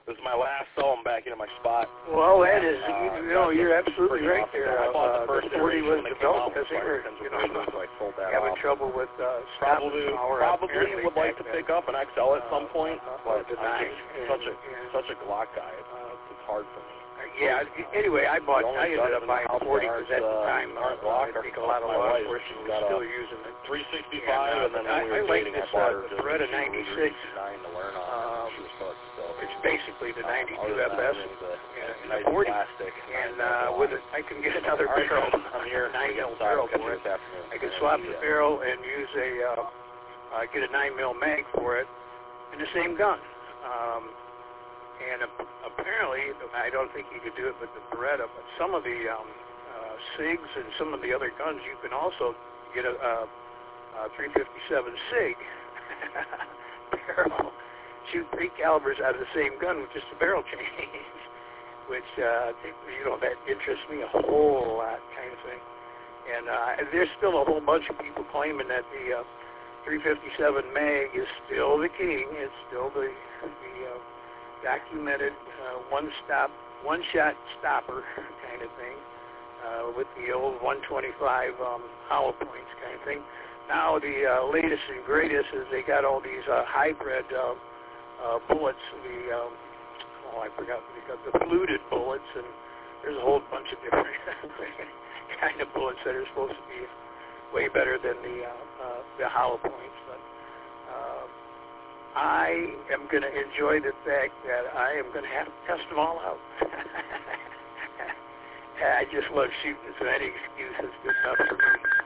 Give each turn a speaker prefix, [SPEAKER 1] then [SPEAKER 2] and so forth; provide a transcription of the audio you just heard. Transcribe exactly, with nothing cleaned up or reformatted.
[SPEAKER 1] This is my last cell. I'm back into my spot.
[SPEAKER 2] Well, that is,
[SPEAKER 1] uh,
[SPEAKER 2] you know, you're absolutely right
[SPEAKER 1] awesome.
[SPEAKER 2] there.
[SPEAKER 1] I bought the
[SPEAKER 2] Uh,
[SPEAKER 1] first
[SPEAKER 2] the forty was
[SPEAKER 1] iteration when it came
[SPEAKER 2] developed
[SPEAKER 1] out
[SPEAKER 2] because they were,
[SPEAKER 1] with
[SPEAKER 2] you know,
[SPEAKER 1] so I sold that
[SPEAKER 2] having
[SPEAKER 1] off.
[SPEAKER 2] trouble with uh,
[SPEAKER 1] Probably,
[SPEAKER 2] power.
[SPEAKER 1] probably would like to pick up an X L at some point,
[SPEAKER 2] uh,
[SPEAKER 1] but
[SPEAKER 2] the
[SPEAKER 1] I'm
[SPEAKER 2] nine
[SPEAKER 1] just such a
[SPEAKER 2] and,
[SPEAKER 1] such a Glock guy. It's, it's hard for me.
[SPEAKER 2] Yeah, anyway, I bought, I ended up buying forty because at the time,
[SPEAKER 1] uh,
[SPEAKER 2] uh, I think a lot of law enforcement was still using it.
[SPEAKER 1] three sixty-five, and, uh, and then when
[SPEAKER 2] I,
[SPEAKER 1] we were
[SPEAKER 2] I like
[SPEAKER 1] dating,
[SPEAKER 2] this,
[SPEAKER 1] I bought
[SPEAKER 2] uh,
[SPEAKER 1] her
[SPEAKER 2] the
[SPEAKER 1] just
[SPEAKER 2] Beretta
[SPEAKER 1] she
[SPEAKER 2] ninety-six.
[SPEAKER 1] nine to learn on.
[SPEAKER 2] Um,
[SPEAKER 1] she was hooked, so.
[SPEAKER 2] It's basically the ninety-two
[SPEAKER 1] um,
[SPEAKER 2] F S
[SPEAKER 1] and the,
[SPEAKER 2] and
[SPEAKER 1] nice
[SPEAKER 2] the forty.
[SPEAKER 1] Plastic,
[SPEAKER 2] And uh, with it, I can get another
[SPEAKER 1] right,
[SPEAKER 2] barrel,
[SPEAKER 1] I'm here.
[SPEAKER 2] nine mil barrel for it. I can swap the barrel and use a, uh, uh, get a nine mil mag for it in the same gun. Um, and uh, apparently, I don't think you could do it with the Beretta, but some of the um, uh, SIGs and some of the other guns, you can also get a, a, a three fifty-seven SIG barrel. Shoot three calibers out of the same gun with just a barrel change, which, uh, you know, that interests me a whole lot, kind of thing. And uh, there's still a whole bunch of people claiming that the uh, three fifty-seven mag is still the king. It's still the, the uh, documented uh, one-stop, one-shot stopper kind of thing uh, with the old one twenty-five um, hollow points kind of thing. Now the uh, latest and greatest is they got all these uh, hybrid uh, uh, bullets, the, um, oh, I forgot what they got, the fluted bullets, and there's a whole bunch of different kind of bullets that are supposed to be way better than the, uh, uh, the hollow points. But uh, I am going to enjoy the fact that I am going to have to test them all out. I just love shooting, so any excuse is good enough for me.